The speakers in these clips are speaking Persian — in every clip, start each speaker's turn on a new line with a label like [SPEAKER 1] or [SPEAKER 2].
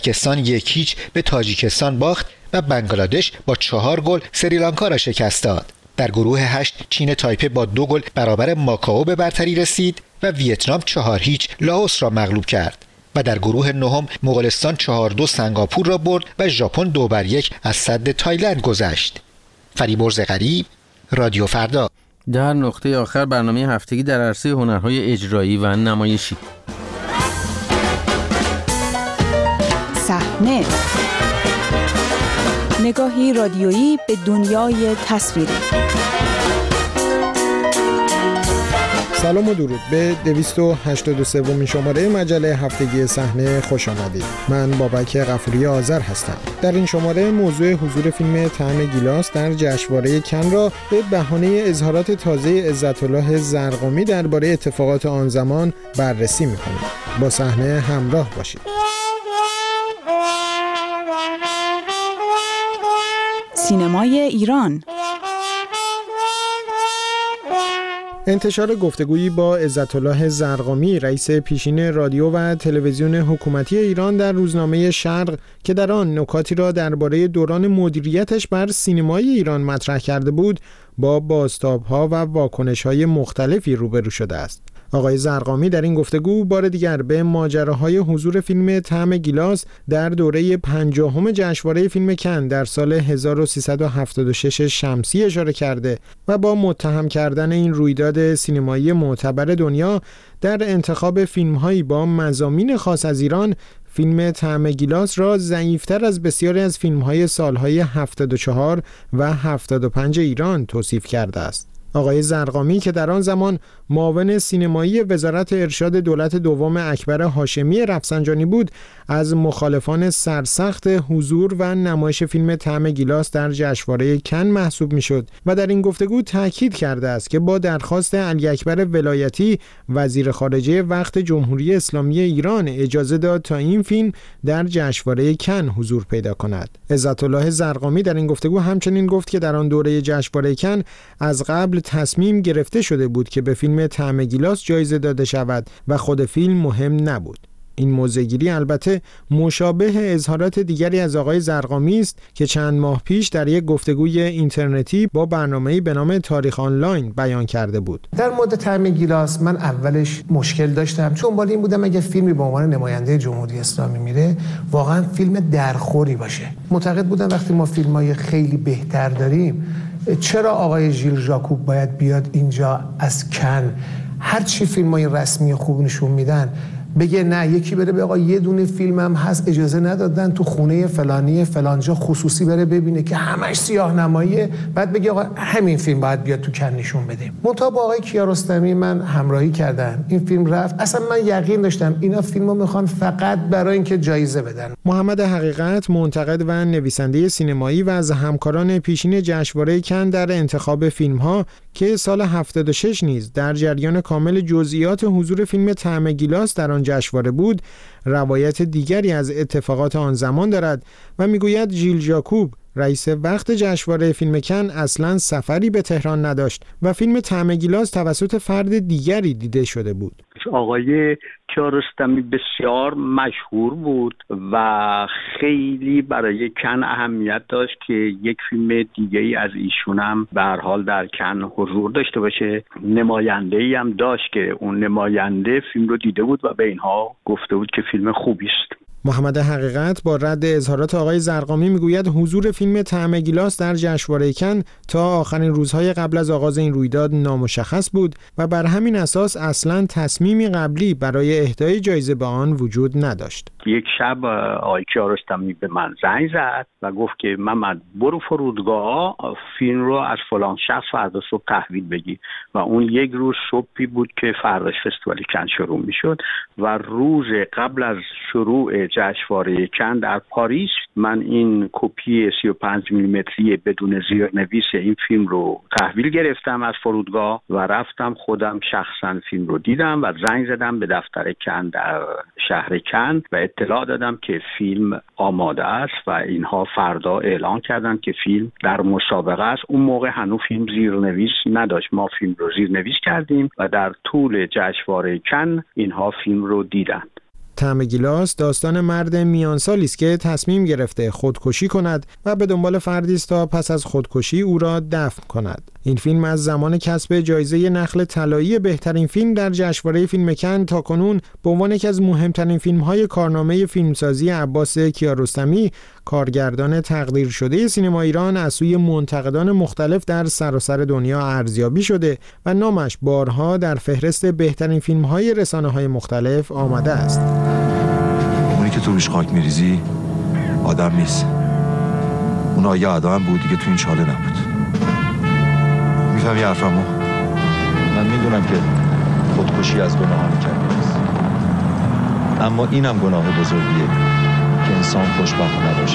[SPEAKER 1] پاکستان 1-0 به تاجیکستان باخت و بنگلادش با 4 گل سریلانکا را شکست داد. در گروه 8 چین تایپه با 2 گل برابر ماکائو به برتری رسید و ویتنام 4-0 لاوس را مغلوب کرد. و در گروه 9 مغولستان 4-2 سنگاپور را برد و ژاپن 2-1 از سد تایلند گذشت. فریبرز غریب، رادیو فردا.
[SPEAKER 2] در نقطه آخر برنامه هفتگی در عرصه هنرهای اجرایی و نمایشی.
[SPEAKER 3] صحنه، نگاهی رادیویی به دنیای تصویری.
[SPEAKER 4] سلام و درود به 283 شماره مجله هفتگی صحنه خوش آمدید. من بابک غفوری آذر هستم. در این شماره موضوع حضور فیلم طعم گیلاس در جشنواره کن را به بهانه اظهارات تازه عزت‌الله زرقامی درباره اتفاقات آن زمان بررسی می‌کنیم. با صحنه همراه باشید.
[SPEAKER 3] سینمای ایران.
[SPEAKER 4] انتشار گفتگویی با عزت‌الله زرقامی رئیس پیشین رادیو و تلویزیون حکومتی ایران در روزنامه شرق که در آن نکاتی را درباره دوران مدیریتش بر سینمای ایران مطرح کرده بود با بازتاب‌ها و واکنش‌های مختلفی روبرو شده است. آقای زرقامی در این گفتگو بار دیگر به ماجراهای حضور فیلم طعم گیلاس در دوره 50م جشنواره فیلم کن در سال 1376 شمسی اشاره کرده و با متهم کردن این رویداد سینمایی معتبر دنیا در انتخاب فیلم‌هایی با مضامین خاص از ایران، فیلم طعم گیلاس را ضعیف‌تر از بسیاری از فیلم‌های سال‌های 74 و 75 ایران توصیف کرده است. آقای زرقامی که در آن زمان معاون سینمایی وزارت ارشاد دولت دوم اکبر هاشمی رفسنجانی بود، از مخالفان سرسخت حضور و نمایش فیلم طعم گیلاس در جشنواره کن محسوب می‌شد و در این گفتگو تاکید کرده است که با درخواست علی اکبر ولایتی وزیر خارجه وقت جمهوری اسلامی ایران اجازه داد تا این فیلم در جشنواره کن حضور پیدا کند. عزت‌الله زرقامی در این گفتگو همچنین گفت که در آن دوره جشنواره کن از قبل تصمیم گرفته شده بود که به فیلم طعم گیلاس جایزه داده شود و خود فیلم مهم نبود. این موضع‌گیری البته مشابه اظهارات دیگری از آقای زرقامی است که چند ماه پیش در یک گفتگوی اینترنتی با برنامه‌ای به نام تاریخ آنلاین بیان کرده بود.
[SPEAKER 5] در مورد طعم گیلاس من اولش مشکل داشتم، چون بالا این بودم اگه فیلمی به عنوان نماینده جمهوری اسلامی میره واقعا فیلم درخوری باشه. معتقد بودم وقتی ما فیلم‌های خیلی بهتر داریم چرا آقای ژیل ژاکوب باید بیاد اینجا از کن هر چی فیلم‌های رسمی خوب نشون میدن بگه نه یکی بره به آقا یه دونه فیلمم هست اجازه ندادن تو خونه فلانی فلانجا خصوصی بره ببینه که همش سیاه نماییه، بعد بگه آقا همین فیلم باید بیاد تو کن نشون بدیم. منتها با آقای کیارستمی من همراهی کردم، این فیلم رفت. اصلا من یقین داشتم اینا فیلمو میخوان فقط برای اینکه جایزه بدن.
[SPEAKER 4] محمد حقیقت منتقد و نویسنده سینمایی و از همکاران پیشین جشنواره کن در انتخاب فیلم‌ها که سال 76 نیز در جریان کامل جزئیات حضور فیلم طعم گیلاس در آن جشنواره بود، روایت دیگری از اتفاقات آن زمان دارد و میگوید ژیل ژاکوب رئیس وقت جشنواره فیلم کن اصلاً سفری به تهران نداشت و فیلم طعم گیلاس توسط فرد دیگری دیده شده بود.
[SPEAKER 6] آقای کیارستمی بسیار مشهور بود و خیلی برای کن اهمیت داشت که یک فیلم دیگه‌ای از ایشون هم به هر حال در کن حضور داشته باشه. نماینده‌ای هم داشت که اون نماینده فیلم رو دیده بود و به اینها گفته بود که فیلم خوبی است.
[SPEAKER 4] محمد حقیقت با رد اظهارات آقای زرقامی میگوید حضور فیلم طعم گیلاس در جشنواره کن تا آخرین روزهای قبل از آغاز این رویداد نامشخص بود و بر همین اساس اصلاً تصمیمی قبلی برای اهدای جایزه به آن وجود نداشت.
[SPEAKER 6] یک شب آقای کیارستمی به من زنگ زد و گفت که محمد برو فرودگاه فیلم رو از فلان شخص فردا صبح تحویل بگی و اون یک روز صبحی بود که فرداش فستیوال کن شروع میشد و روز قبل از شروع جشنواره کن در پاریس من این کپی 35 میلیمتری بدون زیرنویس این فیلم رو تحویل گرفتم از فرودگاه و رفتم خودم شخصا فیلم رو دیدم و زنگ زدم به دفتر کن در شهر کن و اطلاع دادم که فیلم آماده است و اینها فردا اعلان کردن که فیلم در مسابقه است. اون موقع هنوز فیلم زیرنویس نداشت، ما فیلم رو زیرنویس کردیم و در طول جشنواره کن اینها فیلم رو دیدن.
[SPEAKER 4] طعم گیلاس داستان مرد میانسالی است که تصمیم گرفته خودکشی کند و به دنبال فردی است تا پس از خودکشی او را دفن کند. این فیلم از زمان کسب جایزه نخل طلایی بهترین فیلم در جشنواره فیلم کن تاکنون به عنوان یکی از مهمترین فیلم‌های کارنامه فیلمسازی عباس کیارستمی، کارگردان تقدیر شده سینما ایران، از سوی منتقدان مختلف در سراسر دنیا ارزیابی شده و نامش بارها در فهرست بهترین فیلم‌های رسانه‌های مختلف آمده است.
[SPEAKER 7] اونی که تو روش خاک میریزی آدم نیست. اون آیه آدم بود دیگه، تو این چاله نبود. میفهمی حرفمو؟ من میدونم که خودکشی از گناهان کبیر است، اما اینم گناه بزرگیه که انسان خوشبخت نباشه.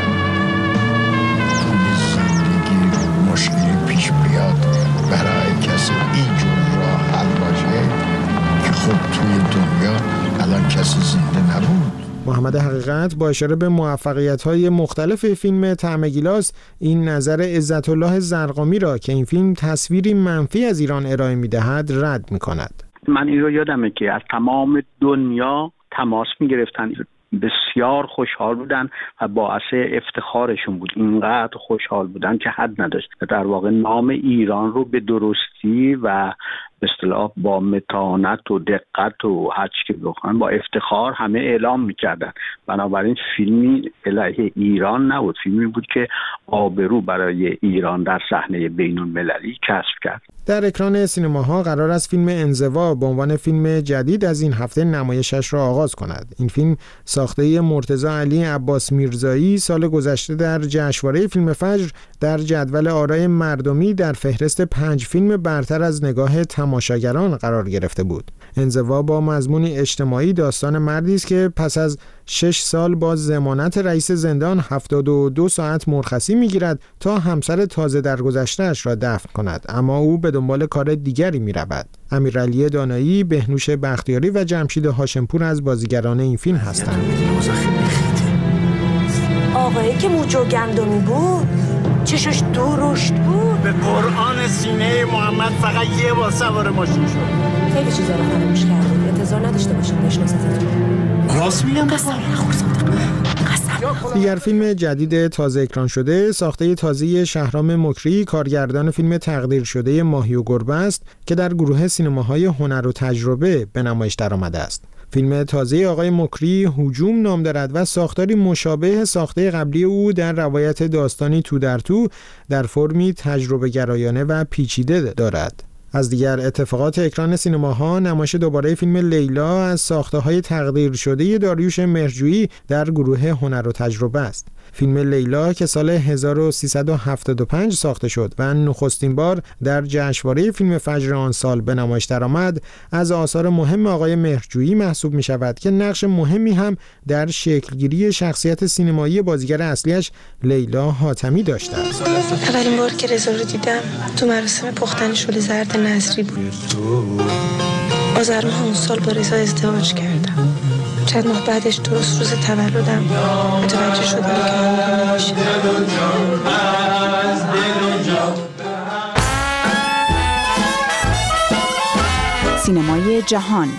[SPEAKER 8] زندگی مشکلی پیش بیاد برای کسی اینجور راه حل باشه که خب توی دنیا الان کسی زنده نبود.
[SPEAKER 4] محمد حقیقت با اشاره به موفقیت‌های مختلف فیلم طعم گیلاس این نظر عزت الله زرقامی را که این فیلم تصویری منفی از ایران ارائه می‌دهد رد می‌کند.
[SPEAKER 6] من این رو یادمه که از تمام دنیا تماس می‌گرفتن، بسیار خوشحال بودن و باعث افتخارشون بود. اینقدر خوشحال بودن که حد نداشت. در واقع نام ایران رو به درستی و به اصطلاح با متانت و دقت و هر چی که بخوان با افتخار همه اعلام میکردن. بنابراین فیلمی علیه ایران نبود، فیلمی بود که آبرو برای ایران در صحنه بین‌المللی کسب کرد.
[SPEAKER 4] در اکران سینماها قرار است فیلم انزوا به عنوان فیلم جدید از این هفته نمایشش را آغاز کند. این فیلم ساخته مرتضی علی عباس میرزایی سال گذشته در جشنواره فیلم فجر در جدول آرای مردمی در فهرست 5 فیلم برتر از نگاه تماشاگران قرار گرفته بود. انزوا با مضمونی اجتماعی داستان مردی است که پس از 6 سال با ضمانت رئیس زندان 72 ساعت مرخصی میگیرد تا همسر تازه درگذشته‌اش را دفن کند، اما او به دنبال کار دیگری میرود. امیرعلی دانایی، بهنوش بختیاری و جمشید هاشمپور از بازیگران این فیلم هستند.
[SPEAKER 9] آقایی که موجو گندمی بود، چشش درشت بود.
[SPEAKER 10] به قرآن سینه محمد فقط یه بار سوار ماشین شد.
[SPEAKER 9] خیلی چیزا رو فراموش کردید. انتظار نداشته باشید بشناستتون.
[SPEAKER 10] راست میگم بخوام.
[SPEAKER 4] دیگر فیلم جدید تازه اکران شده ساخته تازه شهرام مکری، کارگردان فیلم تقدیر شده ماهی و گربه است که در گروه سینماهای هنر و تجربه به نمایش درآمده است. فیلم تازه آقای مکری هجوم نام دارد و ساختاری مشابه ساخته قبلی او در روایت داستانی تو در تو در فرمی تجربه گرایانه و پیچیده دارد. از دیگر اتفاقات اکران سینماها نمایش دوباره فیلم لیلا از ساخته‌های تقدیر شده داریوش مهرجویی در گروه هنر و تجربه است. فیلم لیلا که سال 1375 ساخته شد و نخستین بار در جشنواره فیلم فجر آن سال به نمایش درآمد، از آثار مهم آقای مهرجویی محسوب می شود که نقش مهمی هم در شکلگیری شخصیت سینمایی بازیگر اصلیش لیلا حاتمی داشته است.
[SPEAKER 11] اولین بار که رضا رو دیدم تو مراسم پختن شل زرد نظری بود. آذر ماه اون سال با رضا ازدواج کردم. چند ماه بعدش درست روز تولدم متوجه شدم که همون نمیشه.
[SPEAKER 3] سینمای جهان.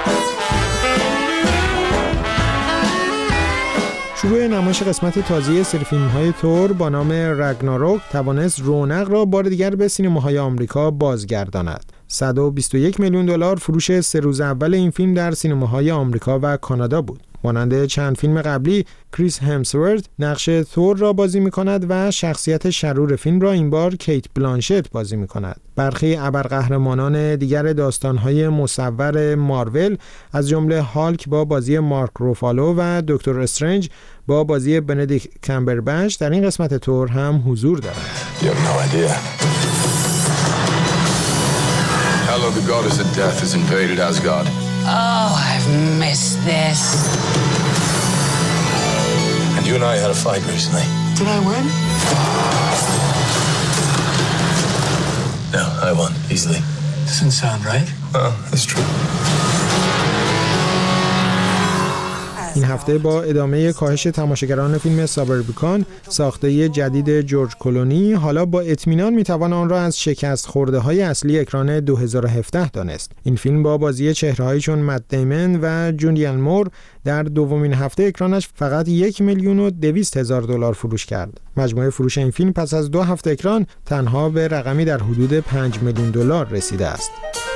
[SPEAKER 4] شروع نمایش قسمت تازه سری فیلم‌های تور با نام رگناروک توانست رونق را بار دیگر به سینماهای آمریکا بازگرداند. $121 میلیون فروش 3 روز اول این فیلم در سینماهای آمریکا و کانادا بود. مانند چند فیلم قبلی، کریس همسورت نقش تور را بازی می‌کند و شخصیت شرور فیلم را این بار کیت بلانشت بازی می‌کند. برخی ابرقهرمانان دیگر داستان‌های مصور مارول از جمله هالک با بازی مارک روفالو و دکتر استرنج با بازی بندیکت کامبربچ در این قسمت تور هم حضور دارند.
[SPEAKER 12] Hello, the goddess of death has invaded Asgard.
[SPEAKER 13] Oh, I've missed this.
[SPEAKER 12] And you and I had a fight recently.
[SPEAKER 13] Did I win?
[SPEAKER 12] No, I won, easily.
[SPEAKER 13] Doesn't sound right.
[SPEAKER 12] Well, it's true.
[SPEAKER 4] این هفته با ادامه کاهش تماشاگران فیلم سابربیکان ساخته جدید جورج کلونی، حالا با اطمینان میتوان آن را از شکست خورده های اصلی اکران 2017 دانست. این فیلم با بازی چهره‌هایی چون مت دیمن و جولیان مور در دومین هفته اکرانش فقط $1,200,000 فروش کرد. مجموع فروش این فیلم پس از 2 هفته اکران تنها به رقمی در حدود $5 میلیون رسیده است.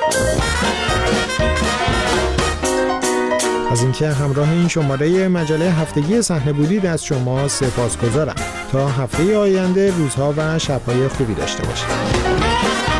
[SPEAKER 4] از اینکه همراه این شماره مجله هفتگی صحنه بودید از شما سپاسگزارم. تا هفته آینده روزها و شب‌های خوبی داشته باشید.